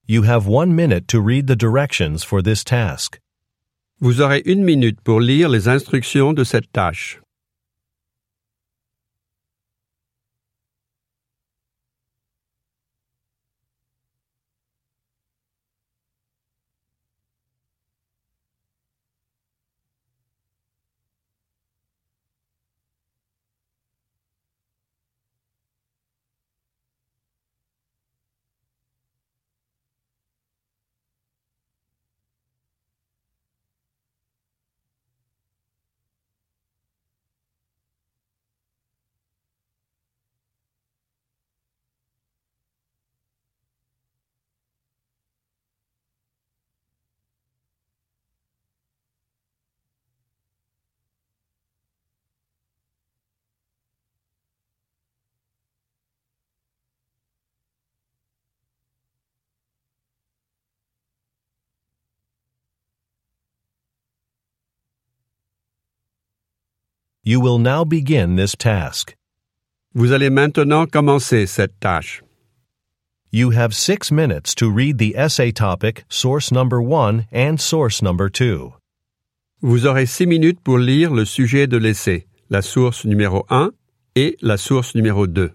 You have 1 minute to read the directions for this task. Vous aurez 1 minute pour lire les instructions de cette tâche. You will now begin this task. Vous allez maintenant commencer cette tâche. You have 6 minutes to read the essay topic, source number 1 and source number 2. Vous aurez 6 minutes pour lire le sujet de l'essai, la source numéro 1 et la source numéro 2.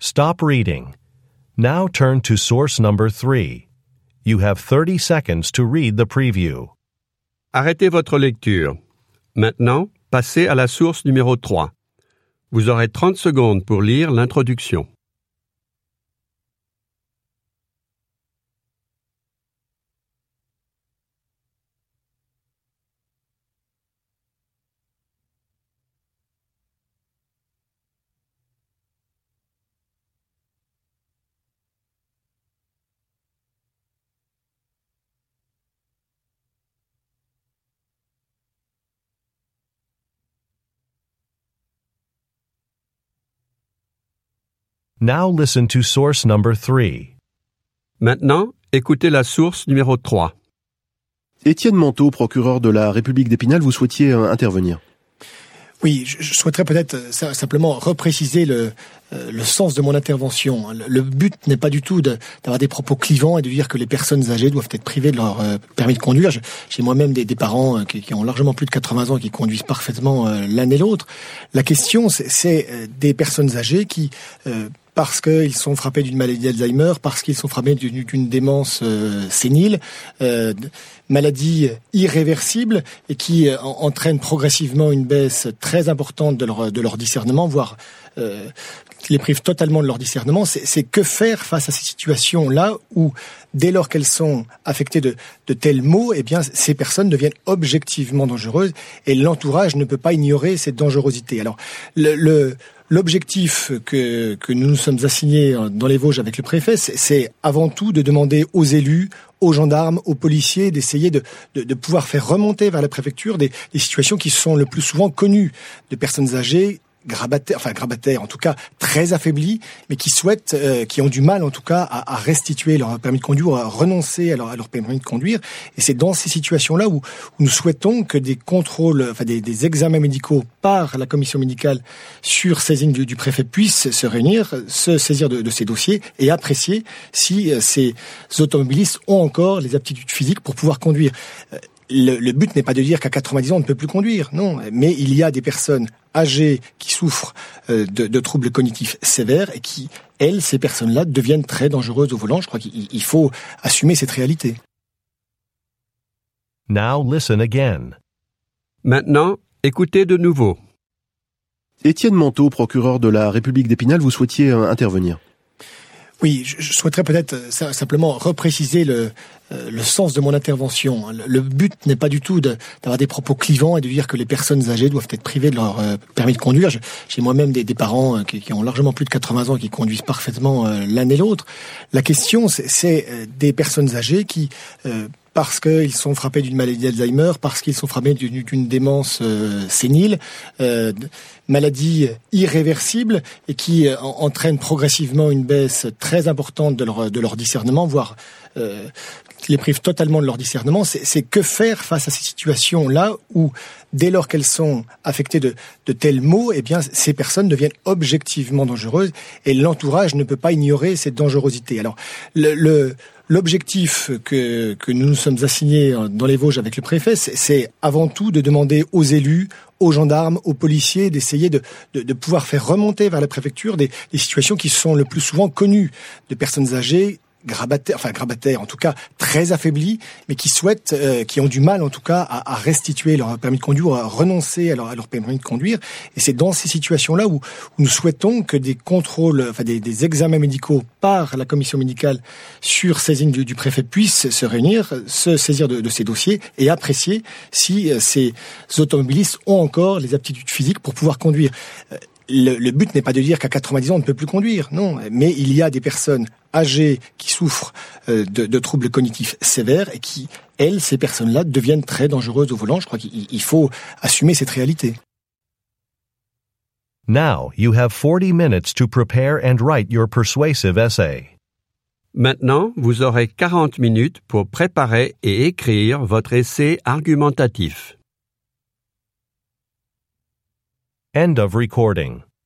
Stop reading. Now turn to source number 3. You have 30 seconds to read the preview. Arrêtez votre lecture. Maintenant, passez à la source numéro 3. Vous aurez 30 secondes pour lire l'introduction. Now listen to source number 3. Maintenant, écoutez la source numéro 3. Étienne Manteau, procureur de la République d'Épinal, vous souhaitiez intervenir. Oui, je souhaiterais peut-être simplement repréciser le sens de mon intervention. Le but n'est pas du tout d'avoir des propos clivants et de dire que les personnes âgées doivent être privées de leur permis de conduire. J'ai moi-même des parents qui ont largement plus de 80 ans et qui conduisent parfaitement l'un et l'autre. La question, c'est des personnes âgées qui... parce qu'ils sont frappés d'une maladie d'Alzheimer, parce qu'ils sont frappés d'une démence sénile, maladie irréversible et qui entraîne progressivement une baisse très importante de leur discernement, voire qui les prive totalement de leur discernement. C'est que faire face à ces situations-là où, dès lors qu'elles sont affectées de tels maux, eh bien, ces personnes deviennent objectivement dangereuses et l'entourage ne peut pas ignorer cette dangerosité. Alors, l'objectif que nous nous sommes assignés dans les Vosges avec le préfet, c'est avant tout de demander aux élus, aux gendarmes, aux policiers, d'essayer de pouvoir faire remonter vers la préfecture des situations qui sont le plus souvent connues de personnes âgées, grabataires, en tout cas très affaiblis, mais qui souhaitent, qui ont du mal en tout cas à restituer leur permis de conduire, à renoncer à leur permis de conduire. Et c'est dans ces situations-là où nous souhaitons que des contrôles, des examens médicaux par la commission médicale sur saisine du préfet puissent se réunir, se saisir de ces dossiers et apprécier si ces automobilistes ont encore les aptitudes physiques pour pouvoir conduire. Le but n'est pas de dire qu'à 90 ans on ne peut plus conduire, non, mais il y a des personnes âgées qui souffrent de troubles cognitifs sévères et qui, elles, ces personnes-là, deviennent très dangereuses au volant. Je crois qu'il faut assumer cette réalité. Now listen again. Maintenant, écoutez de nouveau. Étienne Manteau, procureur de la République d'Épinal, vous souhaitiez intervenir. Oui, je souhaiterais peut-être simplement repréciser le sens de mon intervention. Le but n'est pas du tout d'avoir des propos clivants et de dire que les personnes âgées doivent être privées de leur permis de conduire. J'ai moi-même des parents qui ont largement plus de 80 ans et qui conduisent parfaitement l'un et l'autre. La question, c'est des personnes âgées qui... parce qu'ils sont frappés d'une maladie d'Alzheimer, parce qu'ils sont frappés d'une démence sénile, maladie irréversible et qui entraîne progressivement une baisse très importante de leur discernement, voire qui les prive totalement de leur discernement. C'est que faire face à ces situations-là où, dès lors qu'elles sont affectées de tels maux, eh bien, ces personnes deviennent objectivement dangereuses et l'entourage ne peut pas ignorer cette dangerosité. Alors, l'objectif que nous nous sommes assignés dans les Vosges avec le préfet, c'est avant tout de demander aux élus, aux gendarmes, aux policiers, d'essayer de pouvoir faire remonter vers la préfecture des situations qui sont le plus souvent connues de personnes âgées, grabataires, en tout cas très affaiblis, mais qui souhaitent, qui ont du mal en tout cas à restituer leur permis de conduire, à renoncer à leur permis de conduire. Et c'est dans ces situations-là où nous souhaitons que des contrôles, des examens médicaux par la commission médicale sur saisine du préfet puissent se réunir, se saisir de ces dossiers et apprécier si ces automobilistes ont encore les aptitudes physiques pour pouvoir conduire. Le but n'est pas de dire qu'à 90 ans on ne peut plus conduire, non, mais il y a des personnes âgées qui souffrent de troubles cognitifs sévères et qui, elles, ces personnes-là, deviennent très dangereuses au volant. Je crois qu'il faut assumer cette réalité. Now you have 40 minutes to prepare and write your persuasive essay. Maintenant, vous aurez 40 minutes pour préparer et écrire votre essai argumentatif. End of recording.